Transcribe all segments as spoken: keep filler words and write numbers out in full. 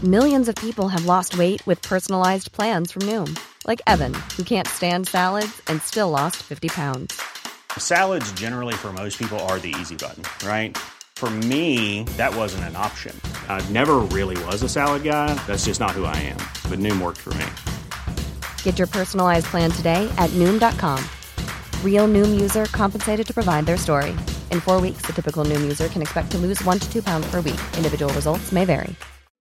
Millions of people have lost weight with personalized plans from Noom. Like Evan, who can't stand salads and still lost fifty pounds. Salads generally for most people are the easy button, right? For me, that wasn't an option. I never really was a salad guy. That's just not who I am. But Noom worked for me. Get your personalized plan today at Noom dot com. Real Noom user compensated to provide their story. In four weeks, the typical Noom user can expect to lose one to two pounds per week. Individual results may vary.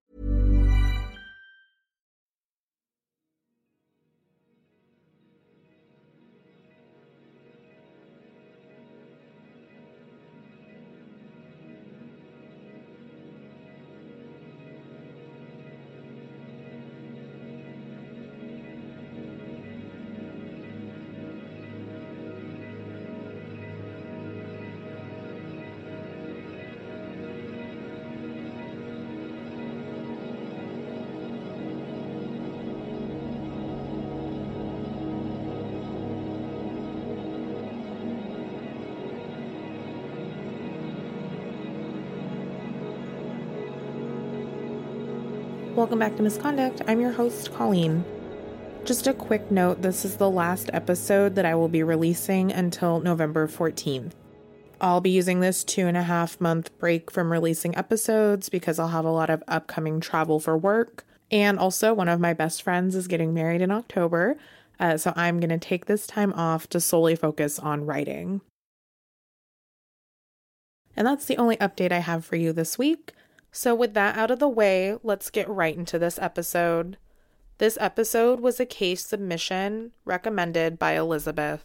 Welcome back to Misconduct. I'm your host, Colleen. Just a quick note, this is the last episode that I will be releasing until November fourteenth. I'll be using this two and a half month break from releasing episodes because I'll have a lot of upcoming travel for work. And also, one of my best friends is getting married in October, uh, so I'm going to take this time off to solely focus on writing. And that's the only update I have for you this week. So with that out of the way, let's get right into this episode. This episode was a case submission recommended by Elizabeth.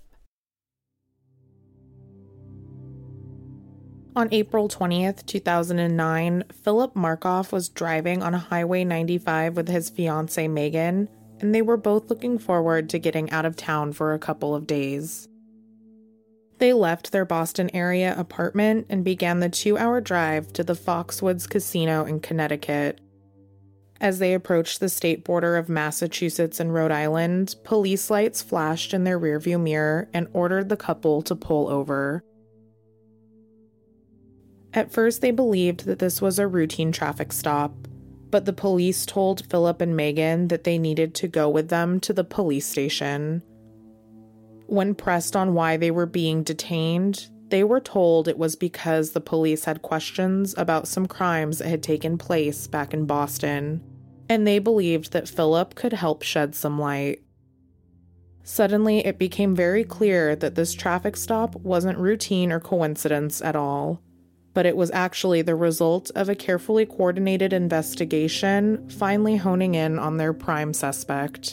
On April twentieth, two thousand nine, Philip Markoff was driving on Highway ninety-five with his fiancée Megan, and they were both looking forward to getting out of town for a couple of days. They left their Boston area apartment and began the two-hour drive to the Foxwoods Casino in Connecticut. As they approached the state border of Massachusetts and Rhode Island, police lights flashed in their rearview mirror and ordered the couple to pull over. At first, they believed that this was a routine traffic stop, but the police told Philip and Megan that they needed to go with them to the police station. When pressed on why they were being detained, they were told it was because the police had questions about some crimes that had taken place back in Boston, and they believed that Philip could help shed some light. Suddenly, it became very clear that this traffic stop wasn't routine or coincidence at all, but it was actually the result of a carefully coordinated investigation finally honing in on their prime suspect.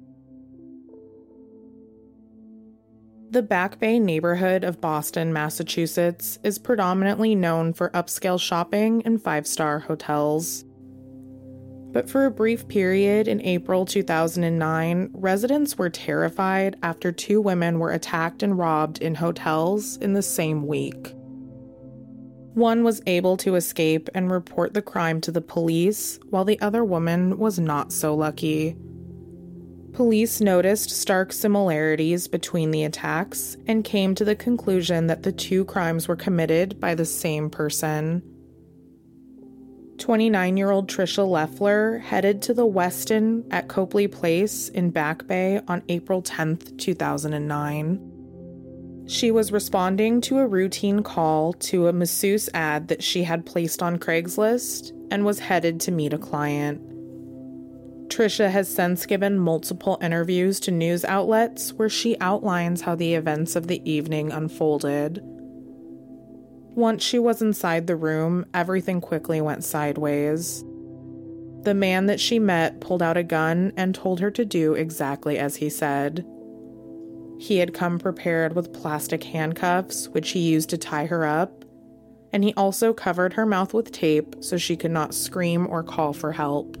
The Back Bay neighborhood of Boston, Massachusetts, is predominantly known for upscale shopping and five-star hotels. But for a brief period in April two thousand nine, residents were terrified after two women were attacked and robbed in hotels in the same week. One was able to escape and report the crime to the police, while the other woman was not so lucky. Police noticed stark similarities between the attacks and came to the conclusion that the two crimes were committed by the same person. twenty-nine-year-old Tricia Leffler headed to the Westin at Copley Place in Back Bay on April tenth, two thousand nine. She was responding to a routine call to a masseuse ad that she had placed on Craigslist and was headed to meet a client. Tricia has since given multiple interviews to news outlets where she outlines how the events of the evening unfolded. Once she was inside the room, everything quickly went sideways. The man that she met pulled out a gun and told her to do exactly as he said. He had come prepared with plastic handcuffs, which he used to tie her up, and he also covered her mouth with tape so she could not scream or call for help.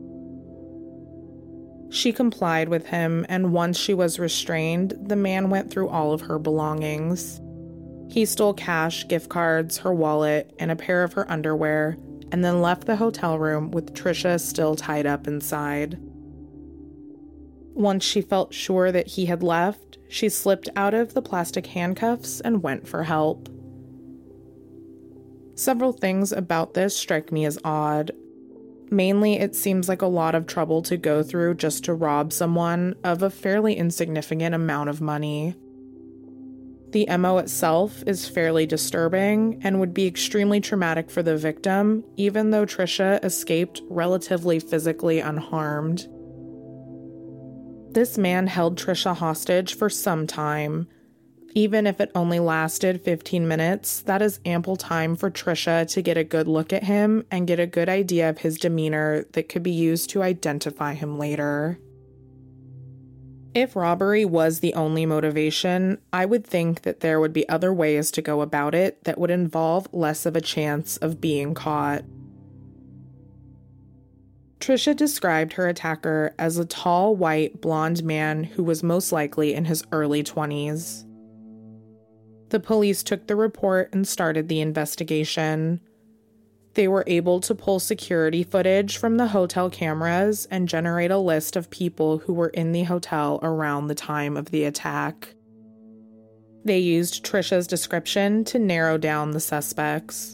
She complied with him, and once she was restrained, the man went through all of her belongings. He stole cash, gift cards, her wallet, and a pair of her underwear, and then left the hotel room with Tricia still tied up inside. Once she felt sure that he had left, she slipped out of the plastic handcuffs and went for help. Several things about this strike me as odd. Mainly, it seems like a lot of trouble to go through just to rob someone of a fairly insignificant amount of money. The M O itself is fairly disturbing and would be extremely traumatic for the victim, even though Trisha escaped relatively physically unharmed. This man held Trisha hostage for some time. Even if it only lasted fifteen minutes, that is ample time for Trisha to get a good look at him and get a good idea of his demeanor that could be used to identify him later. If robbery was the only motivation, I would think that there would be other ways to go about it that would involve less of a chance of being caught. Trisha described her attacker as a tall, white, blonde man who was most likely in his early twenties. The police took the report and started the investigation. They were able to pull security footage from the hotel cameras and generate a list of people who were in the hotel around the time of the attack. They used Trisha's description to narrow down the suspects.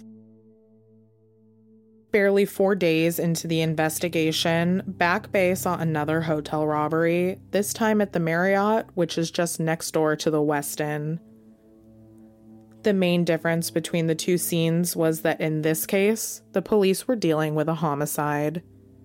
Barely four days into the investigation, Back Bay saw another hotel robbery, this time at the Marriott, which is just next door to the Westin. The main difference between the two scenes was that in this case, the police were dealing with a homicide.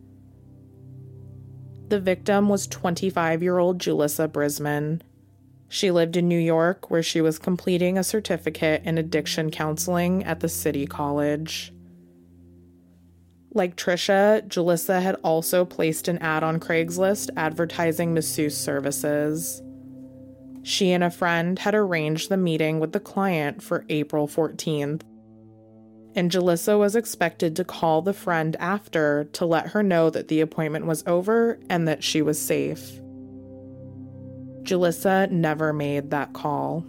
The victim was twenty-five-year-old Julissa Brisman. She lived in New York, where she was completing a certificate in addiction counseling at the City College. Like Trisha, Julissa had also placed an ad on Craigslist advertising masseuse services. She and a friend had arranged the meeting with the client for April fourteenth, and Julissa was expected to call the friend after to let her know that the appointment was over and that she was safe. Julissa never made that call.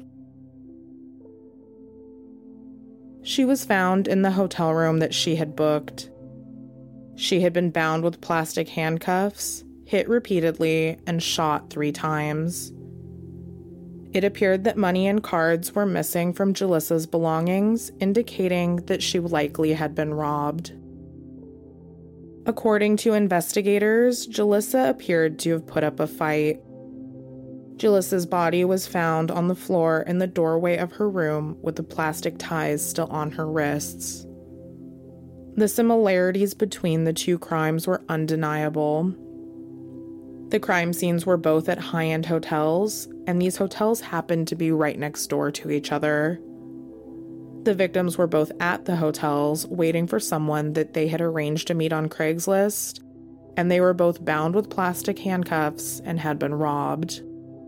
She was found in the hotel room that she had booked. She had been bound with plastic handcuffs, hit repeatedly, and shot three times. It appeared that money and cards were missing from Julissa's belongings, indicating that she likely had been robbed. According to investigators, Julissa appeared to have put up a fight. Julissa's body was found on the floor in the doorway of her room with the plastic ties still on her wrists. The similarities between the two crimes were undeniable. The crime scenes were both at high-end hotels, and these hotels happened to be right next door to each other. The victims were both at the hotels, waiting for someone that they had arranged to meet on Craigslist, and they were both bound with plastic handcuffs and had been robbed.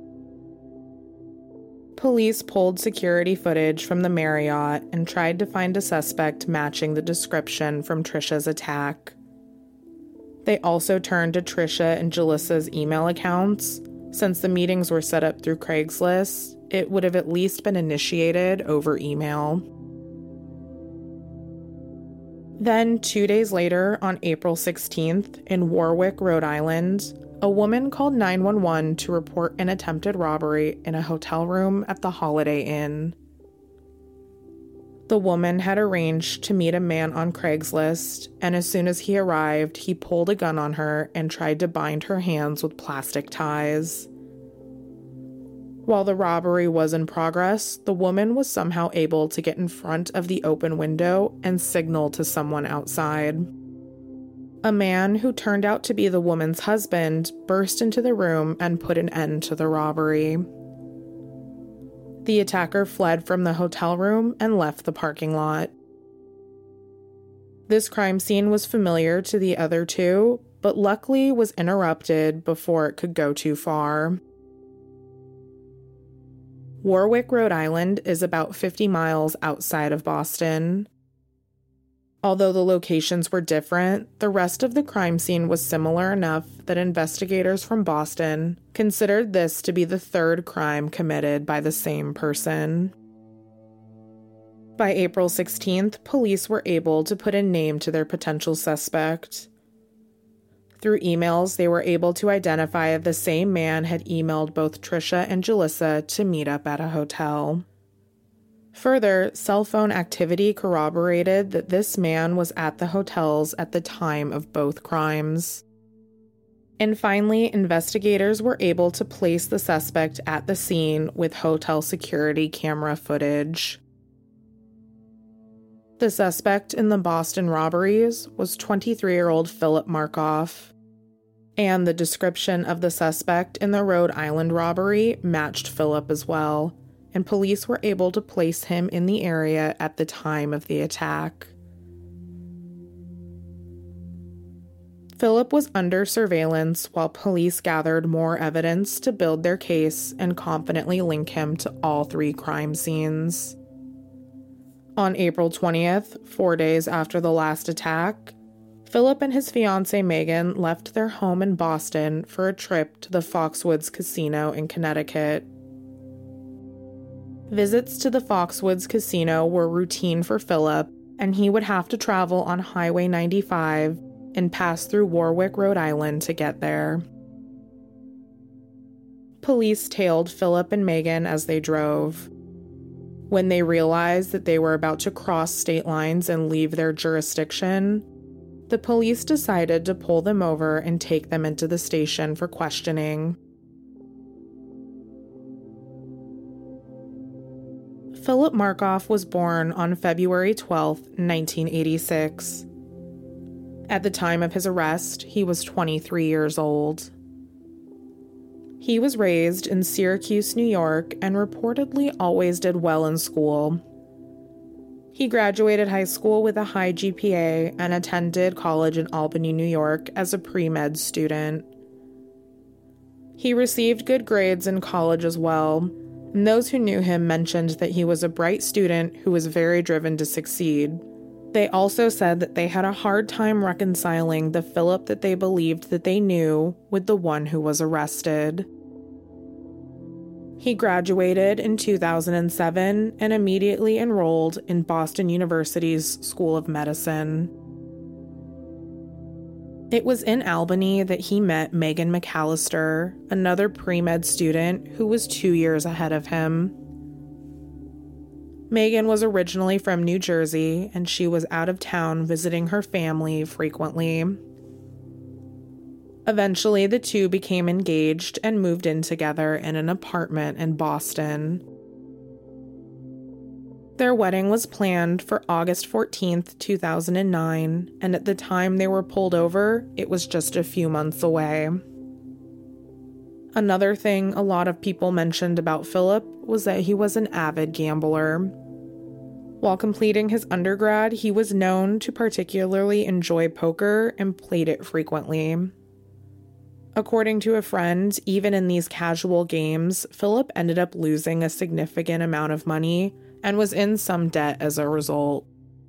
Police pulled security footage from the Marriott and tried to find a suspect matching the description from Trisha's attack. They also turned to Trisha and Julissa's email accounts. Since the meetings were set up through Craigslist, it would have at least been initiated over email. Then, two days later, on April sixteenth, in Warwick, Rhode Island, a woman called nine one one to report an attempted robbery in a hotel room at the Holiday Inn. The woman had arranged to meet a man on Craigslist, and as soon as he arrived, he pulled a gun on her and tried to bind her hands with plastic ties. While the robbery was in progress, the woman was somehow able to get in front of the open window and signal to someone outside. A man who turned out to be the woman's husband burst into the room and put an end to the robbery. The attacker fled from the hotel room and left the parking lot. This crime scene was familiar to the other two, but luckily was interrupted before it could go too far. Warwick, Rhode Island is about fifty miles outside of Boston. Although the locations were different, the rest of the crime scene was similar enough that investigators from Boston considered this to be the third crime committed by the same person. By April sixteenth, police were able to put a name to their potential suspect. Through emails, they were able to identify the same man had emailed both Trisha and Julissa to meet up at a hotel. Further, cell phone activity corroborated that this man was at the hotels at the time of both crimes. And finally, investigators were able to place the suspect at the scene with hotel security camera footage. The suspect in the Boston robberies was twenty-three-year-old Philip Markoff, and the description of the suspect in the Rhode Island robbery matched Philip as well, and police were able to place him in the area at the time of the attack. Philip was under surveillance while police gathered more evidence to build their case and confidently link him to all three crime scenes. On April twentieth, four days after the last attack, Philip and his fiancée Megan left their home in Boston for a trip to the Foxwoods Casino in Connecticut. Visits to the Foxwoods Casino were routine for Philip, and he would have to travel on Highway ninety-five and pass through Warwick, Rhode Island to get there. Police tailed Philip and Megan as they drove. When they realized that they were about to cross state lines and leave their jurisdiction, the police decided to pull them over and take them into the station for questioning. Philip Markoff was born on February twelfth, nineteen eighty-six. At the time of his arrest, he was twenty-three years old. He was raised in Syracuse, New York, and reportedly always did well in school. He graduated high school with a high G P A and attended college in Albany, New York as a pre-med student. He received good grades in college as well, and those who knew him mentioned that he was a bright student who was very driven to succeed. They also said that they had a hard time reconciling the Philip that they believed that they knew with the one who was arrested. He graduated in two thousand seven and immediately enrolled in Boston University's School of Medicine. It was in Albany that he met Megan McAllister, another pre-med student who was two years ahead of him. Megan was originally from New Jersey, and she was out of town visiting her family frequently. Eventually, the two became engaged and moved in together in an apartment in Boston. Their wedding was planned for August fourteenth, two thousand nine, and at the time they were pulled over, it was just a few months away. Another thing a lot of people mentioned about Philip was that he was an avid gambler. While completing his undergrad, he was known to particularly enjoy poker and played it frequently. According to a friend, even in these casual games, Philip ended up losing a significant amount of money and was in some debt as a result.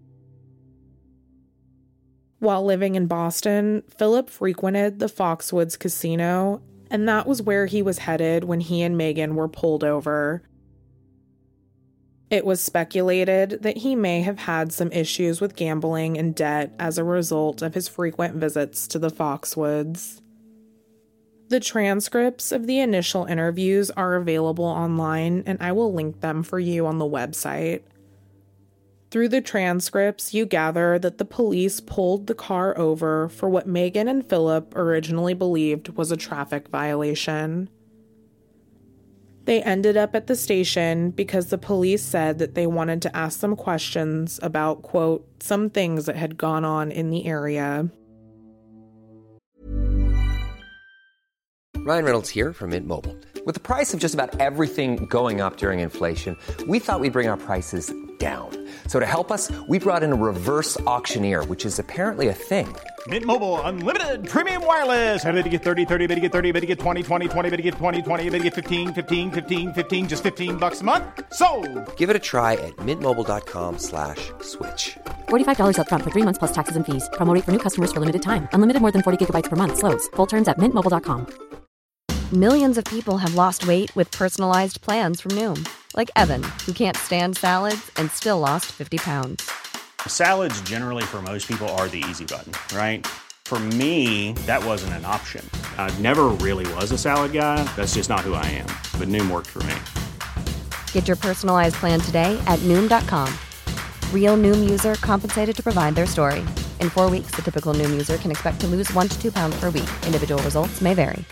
While living in Boston, Philip frequented the Foxwoods Casino, and that was where he was headed when he and Megan were pulled over. It was speculated that he may have had some issues with gambling and debt as a result of his frequent visits to the Foxwoods. The transcripts of the initial interviews are available online, and I will link them for you on the website. Through the transcripts, you gather that the police pulled the car over for what Megan and Philip originally believed was a traffic violation. They ended up at the station because the police said that they wanted to ask them questions about, quote, some things that had gone on in the area. Ryan Reynolds here from Mint Mobile. With the price of just about everything going up during inflation, we thought we'd bring our prices down. So to help us, we brought in a reverse auctioneer, which is apparently a thing. Mint Mobile Unlimited Premium Wireless. How to get thirty, thirty, how to get thirty, how to get twenty, twenty, twenty, how to get twenty, twenty, how to get fifteen, fifteen, fifteen, fifteen, just fifteen bucks a month? Sold! Give it a try at mintmobile.com slash switch. forty-five dollars up front for three months plus taxes and fees. Promo rate for new customers for limited time. Unlimited more than forty gigabytes per month. Slows full terms at mint mobile dot com. Millions of people have lost weight with personalized plans from Noom. Like Evan, who can't stand salads and still lost fifty pounds. Salads generally for most people are the easy button, right? For me, that wasn't an option. I never really was a salad guy. That's just not who I am. But Noom worked for me. Get your personalized plan today at Noom dot com. Real Noom user compensated to provide their story. In four weeks, the typical Noom user can expect to lose one to two pounds per week. Individual results may vary.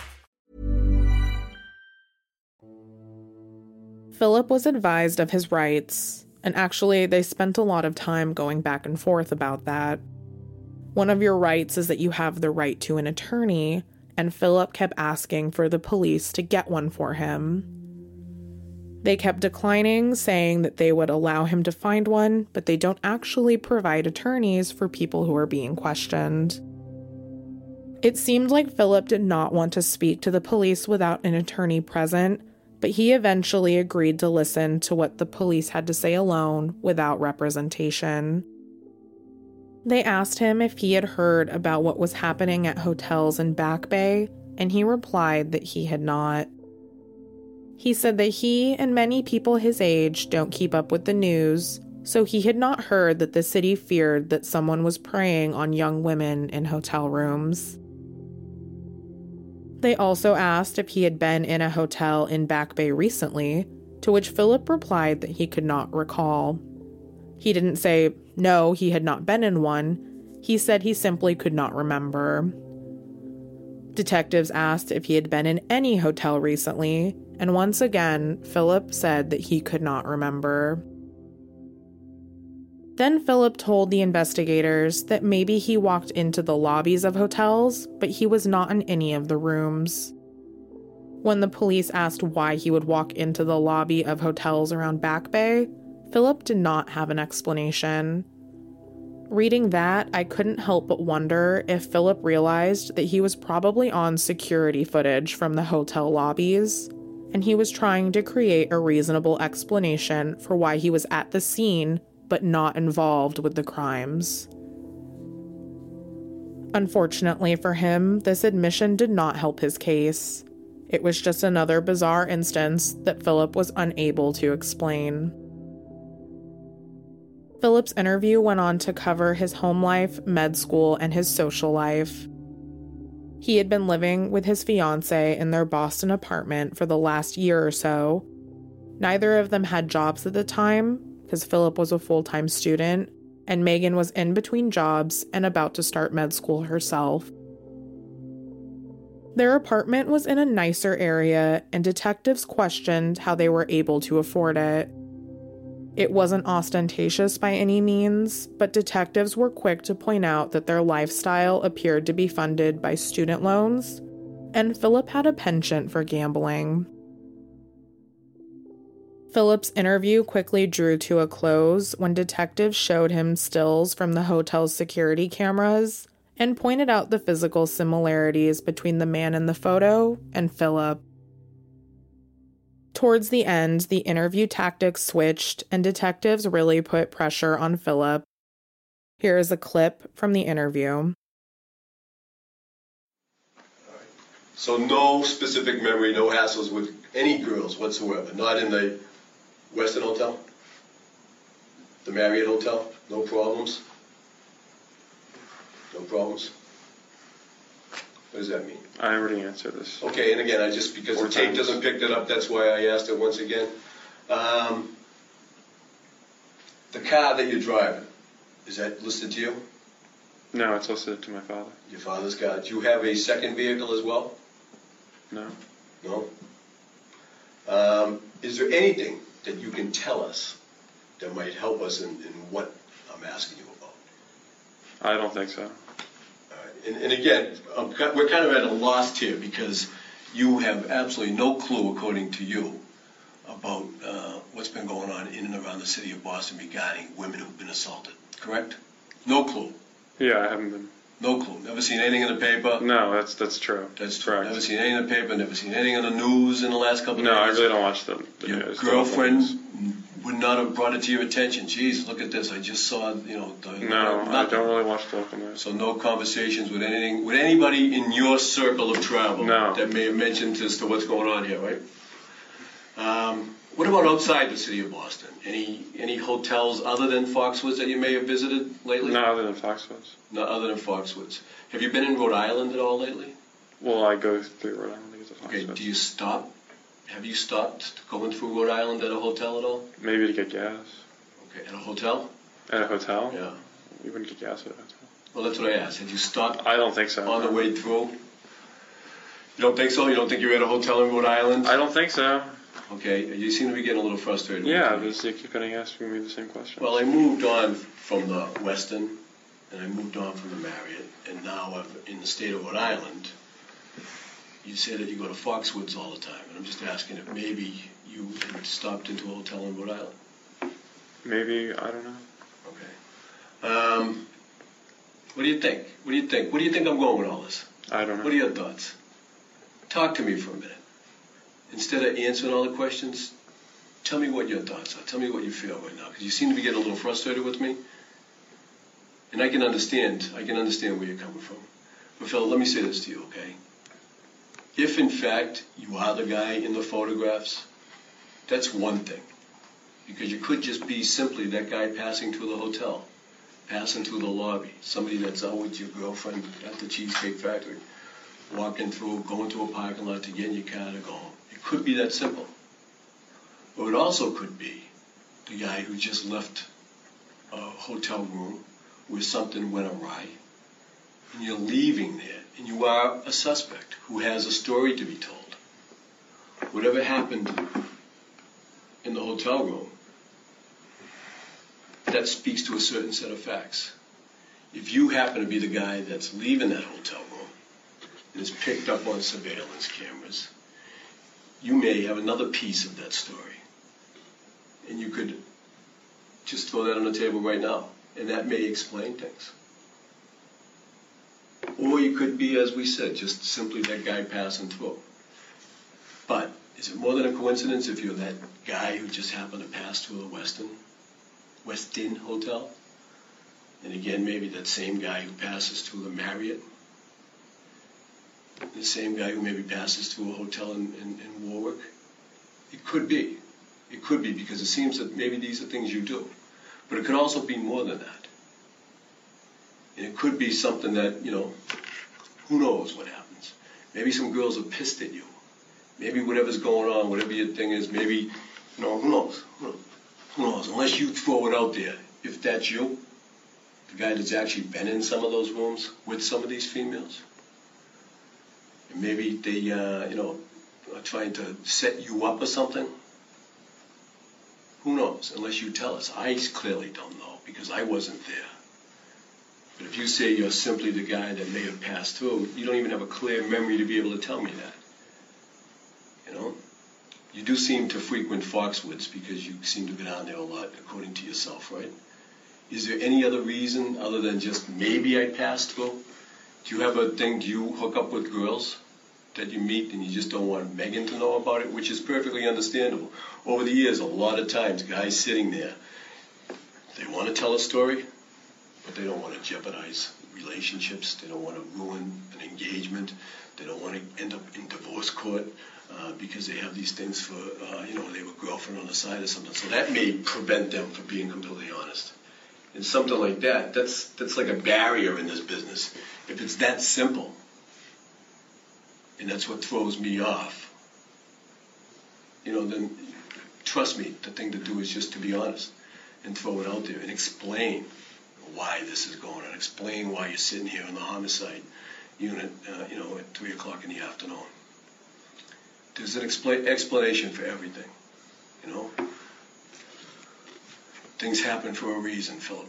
Philip was advised of his rights, and actually they spent a lot of time going back and forth about that. One of your rights is that you have the right to an attorney, and Philip kept asking for the police to get one for him. They kept declining, saying that they would allow him to find one, but they don't actually provide attorneys for people who are being questioned. It seemed like Philip did not want to speak to the police without an attorney present, but he eventually agreed to listen to what the police had to say alone without representation. They asked him if he had heard about what was happening at hotels in Back Bay, and he replied that he had not. He said that he and many people his age don't keep up with the news, so he had not heard that the city feared that someone was preying on young women in hotel rooms. They also asked if he had been in a hotel in Back Bay recently, to which Philip replied that he could not recall. He didn't say, no, he had not been in one. He said he simply could not remember. Detectives asked if he had been in any hotel recently, and once again, Philip said that he could not remember. Then Philip told the investigators that maybe he walked into the lobbies of hotels, but he was not in any of the rooms. When the police asked why he would walk into the lobby of hotels around Back Bay, Philip did not have an explanation. Reading that, I couldn't help but wonder if Philip realized that he was probably on security footage from the hotel lobbies, and he was trying to create a reasonable explanation for why he was at the scene but not involved with the crimes. Unfortunately for him, this admission did not help his case. It was just another bizarre instance that Philip was unable to explain. Philip's interview went on to cover his home life, med school, and his social life. He had been living with his fiancée in their Boston apartment for the last year or so. Neither of them had jobs at the time, because Philip was a full-time student, and Megan was in between jobs and about to start med school herself. Their apartment was in a nicer area, and detectives questioned how they were able to afford it. It wasn't ostentatious by any means, but detectives were quick to point out that their lifestyle appeared to be funded by student loans, and Philip had a penchant for gambling. Philip's interview quickly drew to a close when detectives showed him stills from the hotel's security cameras and pointed out the physical similarities between the man in the photo and Philip. Towards the end, the interview tactics switched and detectives really put pressure on Philip. Here is a clip from the interview. So no specific memory, no hassles with any girls whatsoever, not in the Westin Hotel? The Marriott Hotel? No problems? No problems? What does that mean? I already answered this. Okay, and again, I just, because Four the tape times. doesn't pick it up, that's why I asked it once again. Um, the car that you're driving, is that listed to you? No, it's listed to my father. Your father's car. Do you have a second vehicle as well? No. No? Um, is there anything that you can tell us that might help us in, in what I'm asking you about? I don't think so. All right. And, and again, I'm, we're kind of at a loss here because you have absolutely no clue, according to you, about uh, what's been going on in and around the city of Boston regarding women who've been assaulted, correct? No clue. Yeah, I haven't been. No clue. Never seen anything in the paper? No, that's that's true. That's true. Correct. Never seen anything in the paper, never seen anything on the news in the last couple of No, days? I really don't watch the, the Your news. girlfriend would not have brought it to your attention. Geez, look at this. I just saw, you know, the, No, nothing. I don't really watch the local news. So no conversations with anything, with anybody in your circle of travel No. that may have mentioned as to what's going on here, right? Um, what about outside the city of Boston? Any any hotels other than Foxwoods that you may have visited lately? No, other than Foxwoods. Not other than Foxwoods. Have you been in Rhode Island at all lately? Well, I go through Rhode Island to get to Okay, Foxwoods. do you stop have you stopped going through Rhode Island at a hotel at all? Maybe to get gas. Okay, at a hotel? At a hotel? Yeah. We wouldn't get gas at a hotel. Well, that's what I asked. Had you stopped I don't think so. on the way through? You don't think so? You don't think you're at a hotel in Rhode Island? I don't think so. Okay, you seem to be getting a little frustrated. Yeah, with me. because they keep on asking me the same question. Well, I moved on from the Westin, and I moved on from the Marriott, and now I'm in the state of Rhode Island. You say that you go to Foxwoods all the time, and I'm just asking if maybe you had stopped into a hotel in Rhode Island. Maybe, I don't know. Okay. Um, what do you think? What do you think? Where do you think I'm going with all this? I don't know. What are your thoughts? Talk to me for a minute. Instead of answering all the questions, tell me what your thoughts are. Tell me what you feel right now, because you seem to be getting a little frustrated with me. And I can understand. I can understand where you're coming from. But Phil, let me say this to you, okay? If in fact you are the guy in the photographs, that's one thing. Because you could just be simply that guy passing through the hotel, passing through the lobby, somebody that's out with your girlfriend at the Cheesecake Factory, walking through, going to a parking lot to get in your car to go home. It could be that simple. Or it also could be the guy who just left a hotel room where something went awry, and you're leaving there, and you are a suspect who has a story to be told. Whatever happened in the hotel room, that speaks to a certain set of facts. If you happen to be the guy that's leaving that hotel room and is picked up on surveillance cameras, you may have another piece of that story. And you could just throw that on the table right now, and that may explain things. Or you could be, as we said, just simply that guy passing through. But is it more than a coincidence if you're that guy who just happened to pass through the Westin, Westin Hotel? And again, maybe that same guy who passes through the Marriott, the same guy who maybe passes through a hotel in, in, in Warwick? It could be. It could be, because it seems that maybe these are things you do. But it could also be more than that. And it could be something that, you know, who knows what happens. Maybe some girls are pissed at you. Maybe whatever's going on, whatever your thing is, maybe, you know, who knows? Who knows? Who knows? Unless you throw it out there, if that's you, the guy that's actually been in some of those rooms with some of these females, and maybe they, uh, you know, are trying to set you up or something. Who knows? Unless you tell us. I clearly don't know, because I wasn't there. But if you say you're simply the guy that may have passed through, you don't even have a clear memory to be able to tell me that. You know? You do seem to frequent Foxwoods because you seem to go down there a lot, according to yourself, right? Is there any other reason other than just maybe I passed through? Do you have a thing, do you hook up with girls that you meet and you just don't want Megan to know about it, which is perfectly understandable. Over the years, a lot of times, guys sitting there, they want to tell a story, but they don't want to jeopardize relationships. They don't want to ruin an engagement. They don't want to end up in divorce court uh, because they have these things for, uh, you know, they have a girlfriend on the side or something. So that may prevent them from being completely honest. And something like that, that's that's like a barrier in this business. If it's that simple, and that's what throws me off, you know, then trust me, the thing to do is just to be honest and throw it out there and explain why this is going on. Explain why you're sitting here in the homicide unit, uh, you know, at three o'clock in the afternoon. There's an expla- explanation for everything, you know. Things happen for a reason, Philip.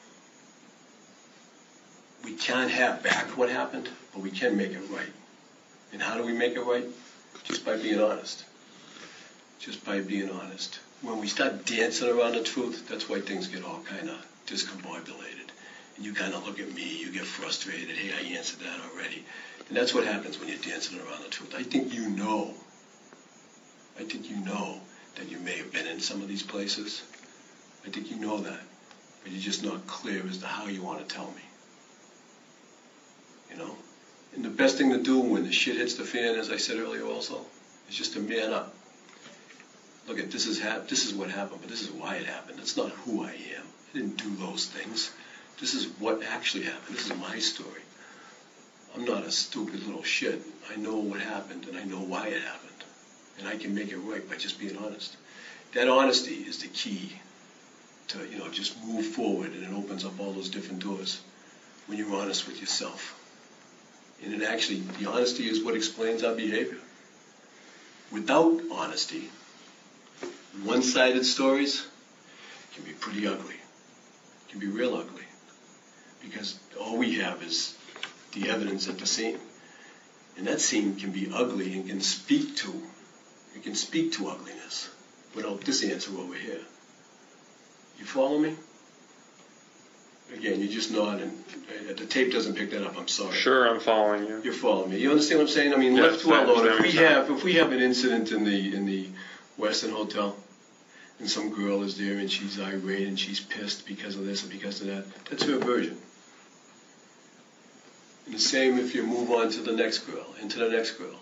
We can't have back what happened, but we can make it right. And how do we make it right? Just by being honest. Just by being honest. When we start dancing around the truth, that's why things get all kind of discombobulated. And you kind of look at me, you get frustrated, hey, I answered that already. And that's what happens when you're dancing around the truth. I think you know, I think you know that you may have been in some of these places. I think you know that, but you're just not clear as to how you want to tell me. You know? And the best thing to do when the shit hits the fan, as I said earlier also, is just to man up. Look, at this is hap- this is what happened, but this is why it happened. That's not who I am. I didn't do those things. This is what actually happened. This is my story. I'm not a stupid little shit. I know what happened, and I know why it happened. and I can make it right by just being honest. That honesty is the key to, you know, just move forward, and it opens up all those different doors when you're honest with yourself. And it actually, the honesty is what explains our behavior. Without honesty, one-sided stories can be pretty ugly, can be real ugly, because all we have is the evidence at the scene. And that scene can be ugly and can speak to, it can speak to ugliness without this answer over here. You follow me? Again, you just nod, and uh, the tape doesn't pick that up. I'm sorry. Sure, I'm following you. You're following me. You understand what I'm saying? I mean, Yes, left to our I own, if understand we what you're have if we have an incident in the in the Westin Hotel, and some girl is there and she's irate and she's pissed because of this and because of that, that's her version. And the same if you move on to the next girl, into the next girl.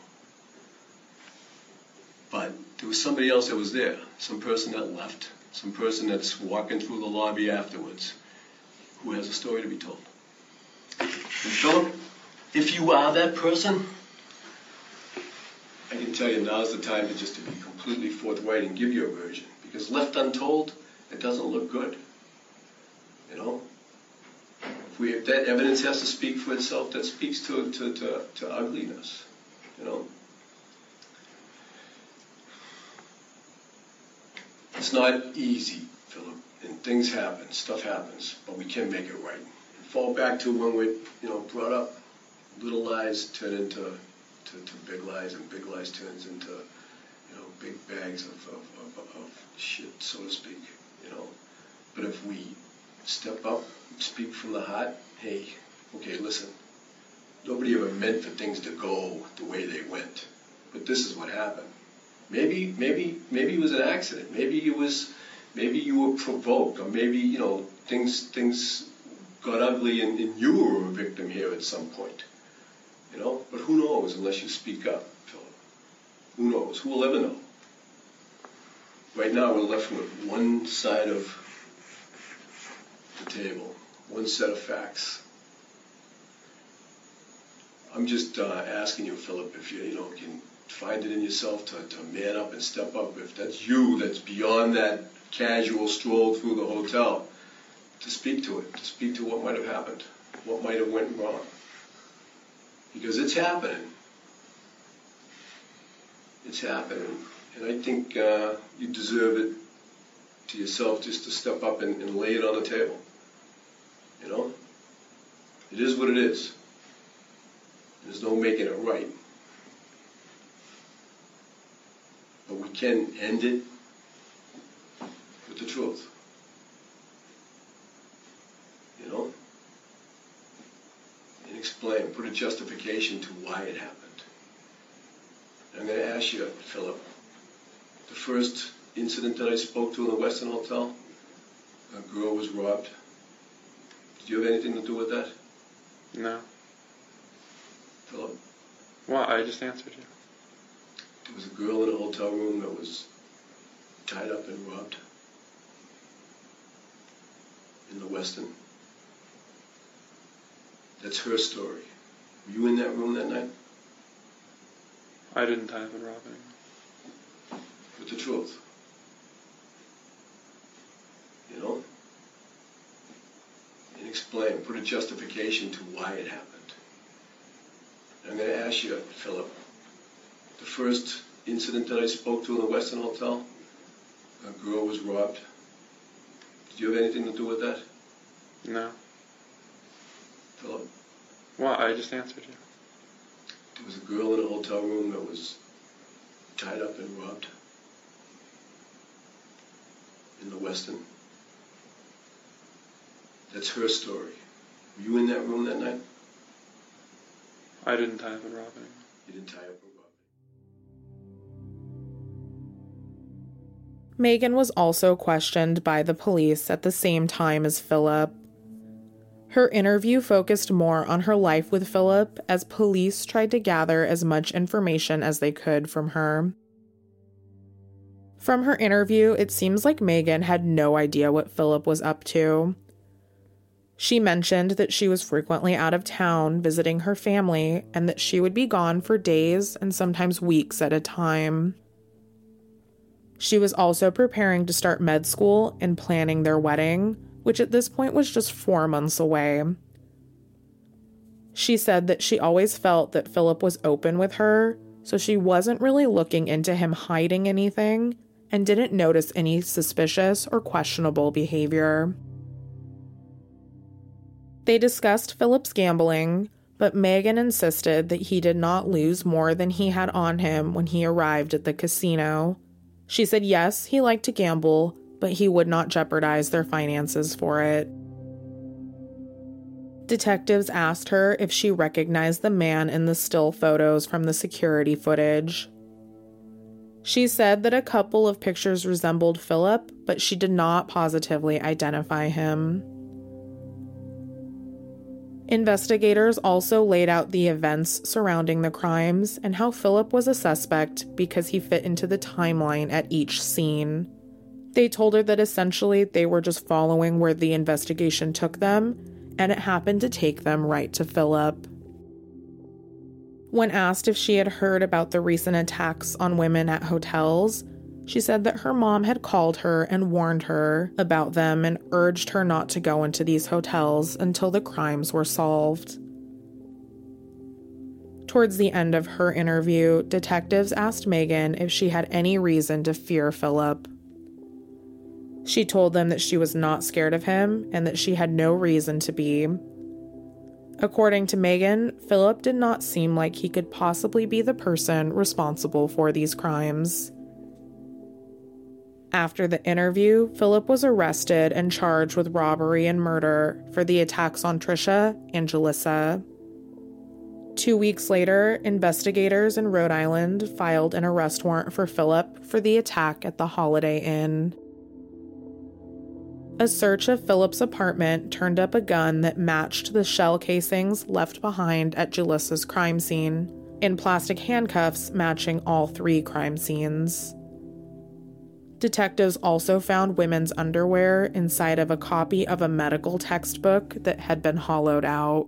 But there was somebody else that was there, some person that left, some person that's walking through the lobby afterwards, who has a story to be told. And Philip, if you are that person, I can tell you now's the time to just to be completely forthright and give your version. Because left untold, it doesn't look good. You know? If, we, if that evidence has to speak for itself, that speaks to, to, to, to ugliness. You know? It's not easy, Philip, and things happen, stuff happens, but we can make it right. And fall back to when we're, you know, brought up, little lies turn into to, to big lies, and big lies turns into, you know, big bags of, of, of, of shit, so to speak, you know. But if we step up, speak from the heart, hey, okay, listen, nobody ever meant for things to go the way they went, but this is what happened. Maybe, maybe, maybe it was an accident. Maybe it was, maybe you were provoked, or maybe, you know, things things got ugly, and, and you were a victim here at some point. You know, but who knows unless you speak up, Philip? Who knows? Who will ever know? Right now, we're left with one side of the table, one set of facts. I'm just uh, asking you, Philip, if you, you know, can find it in yourself to, to man up and step up. If that's you, that's beyond that casual stroll through the hotel, to speak to it, to speak to what might have happened, what might have went wrong. Because it's happening. It's happening. And I think uh, you deserve it to yourself just to step up and, and lay it on the table. You know? It is what it is. There's no making it right. But we can end it with the truth. You know? And explain, put a justification to why it happened. And I'm going to ask you, Philip, the first incident that I spoke to in the Westin Hotel, a girl was robbed. Did you have anything to do with that? No. Philip? Well, I just answered you. There was a girl in a hotel room that was tied up and robbed in the Westin. That's her story. Were you in that room that night? I didn't tie up and rob anyone. With the truth. You know? And explain, put a justification to why it happened. And I'm going to ask you, Philip, the first incident that I spoke to in the Westin Hotel, a girl was robbed. Did you have anything to do with that? No. Philip? Well, I just answered you. There was a girl in a hotel room that was tied up and robbed in the Westin. That's her story. Were you in that room that night? I didn't tie up and rob anyone. You didn't tie up and rob. Megan was also questioned by the police at the same time as Philip. Her interview focused more on her life with Philip as police tried to gather as much information as they could from her. From her interview, it seems like Megan had no idea what Philip was up to. She mentioned that she was frequently out of town visiting her family and that she would be gone for days and sometimes weeks at a time. She was also preparing to start med school and planning their wedding, which at this point was just four months away. She said that she always felt that Philip was open with her, so she wasn't really looking into him hiding anything and didn't notice any suspicious or questionable behavior. They discussed Philip's gambling, but Megan insisted that he did not lose more than he had on him when he arrived at the casino. She said yes, he liked to gamble, but he would not jeopardize their finances for it. Detectives asked her if she recognized the man in the still photos from the security footage. She said that a couple of pictures resembled Philip, but she did not positively identify him. Investigators also laid out the events surrounding the crimes and how Philip was a suspect because he fit into the timeline at each scene. They told her that essentially they were just following where the investigation took them, and it happened to take them right to Philip. When asked if she had heard about the recent attacks on women at hotels, she said that her mom had called her and warned her about them and urged her not to go into these hotels until the crimes were solved. Towards the end of her interview, detectives asked Megan if she had any reason to fear Philip. She told them that she was not scared of him and that she had no reason to be. According to Megan, Philip did not seem like he could possibly be the person responsible for these crimes. After the interview, Philip was arrested and charged with robbery and murder for the attacks on Trisha and Julissa. Two weeks later, investigators in Rhode Island filed an arrest warrant for Philip for the attack at the Holiday Inn. A search of Philip's apartment turned up a gun that matched the shell casings left behind at Julissa's crime scene, and plastic handcuffs matching all three crime scenes. Detectives also found women's underwear inside of a copy of a medical textbook that had been hollowed out.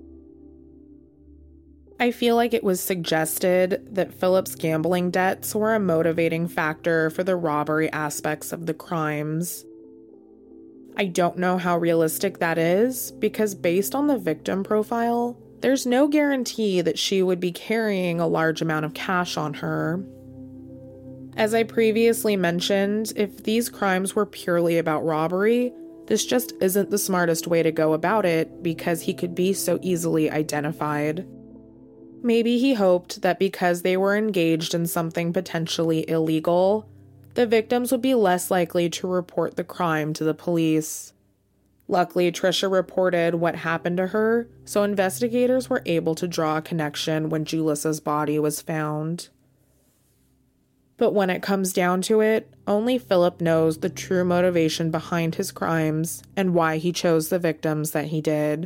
I feel like it was suggested that Philip's gambling debts were a motivating factor for the robbery aspects of the crimes. I don't know how realistic that is, because based on the victim profile, there's no guarantee that she would be carrying a large amount of cash on her. As I previously mentioned, if these crimes were purely about robbery, this just isn't the smartest way to go about it because he could be so easily identified. Maybe he hoped that because they were engaged in something potentially illegal, the victims would be less likely to report the crime to the police. Luckily, Trisha reported what happened to her, so investigators were able to draw a connection when Julissa's body was found. But when it comes down to it, only Philip knows the true motivation behind his crimes and why he chose the victims that he did.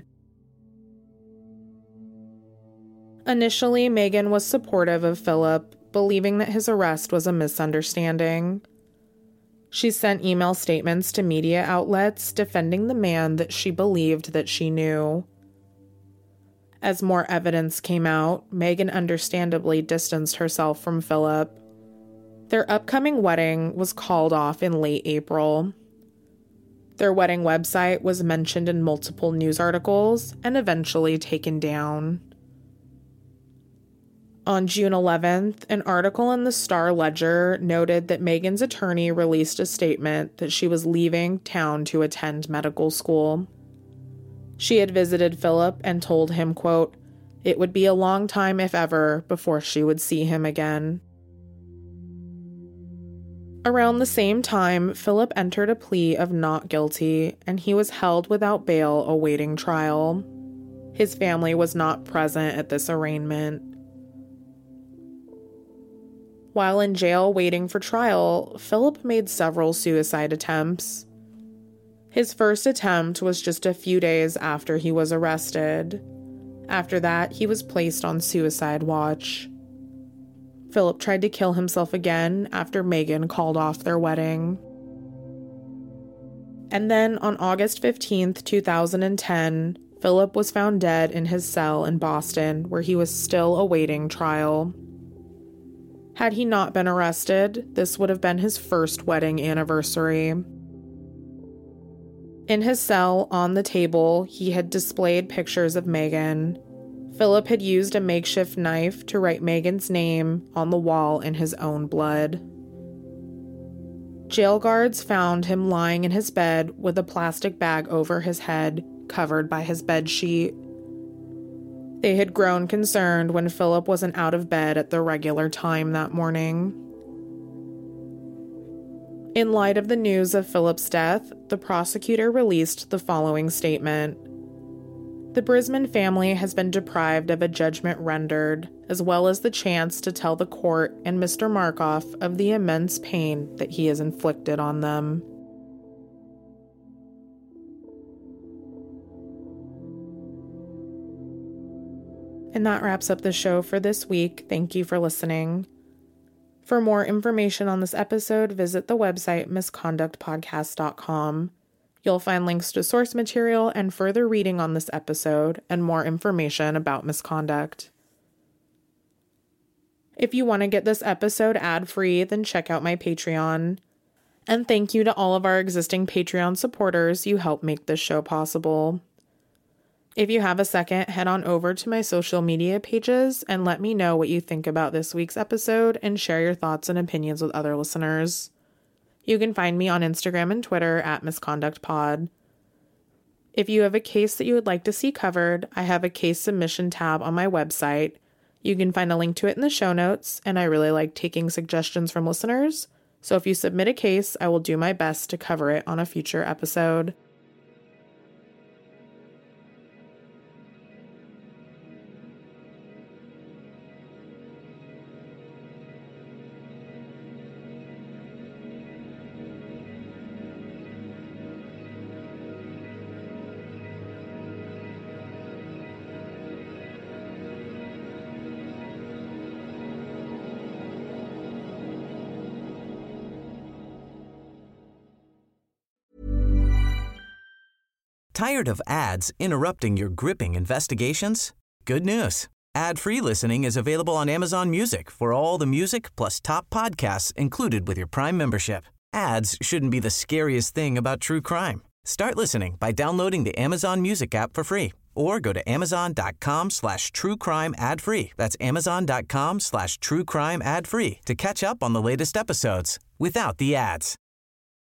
Initially, Megan was supportive of Philip, believing that his arrest was a misunderstanding. She sent email statements to media outlets defending the man that she believed that she knew. As more evidence came out, Megan understandably distanced herself from Philip. Their upcoming wedding was called off in late April. Their wedding website was mentioned in multiple news articles and eventually taken down. On June eleventh, an article in the Star Ledger noted that Megan's attorney released a statement that she was leaving town to attend medical school. She had visited Philip and told him, quote, "It would be a long time, if ever, before she would see him again." Around the same time, Philip entered a plea of not guilty, and he was held without bail awaiting trial. His family was not present at this arraignment. While in jail waiting for trial, Philip made several suicide attempts. His first attempt was just a few days after he was arrested. After that, he was placed on suicide watch. Philip tried to kill himself again after Megan called off their wedding. And then on August fifteenth, two thousand ten, Philip was found dead in his cell in Boston, where he was still awaiting trial. Had he not been arrested, this would have been his first wedding anniversary. In his cell, on the table, he had displayed pictures of Megan. Philip had used a makeshift knife to write Megan's name on the wall in his own blood. Jail guards found him lying in his bed with a plastic bag over his head, covered by his bedsheet. They had grown concerned when Philip wasn't out of bed at the regular time that morning. In light of the news of Philip's death, the prosecutor released the following statement. The Brisman family has been deprived of a judgment rendered, as well as the chance to tell the court and Mister Markoff of the immense pain that he has inflicted on them. And that wraps up the show for this week. Thank you for listening. For more information on this episode, visit the website misconduct podcast dot com. You'll find links to source material and further reading on this episode and more information about misconduct. If you want to get this episode ad-free, then check out my Patreon. And thank you to all of our existing Patreon supporters. You help make this show possible. If you have a second, head on over to my social media pages and let me know what you think about this week's episode and share your thoughts and opinions with other listeners. You can find me on Instagram and Twitter at misconductpod. If you have a case that you would like to see covered, I have a case submission tab on my website. You can find a link to it in the show notes, and I really like taking suggestions from listeners. So if you submit a case, I will do my best to cover it on a future episode. Tired of ads interrupting your gripping investigations? Good news. Ad-free listening is available on Amazon Music for all the music plus top podcasts included with your Prime membership. Ads shouldn't be the scariest thing about true crime. Start listening by downloading the Amazon Music app for free or go to amazon.com slash true crime ad free. That's amazon.com slash true crime ad free to catch up on the latest episodes without the ads.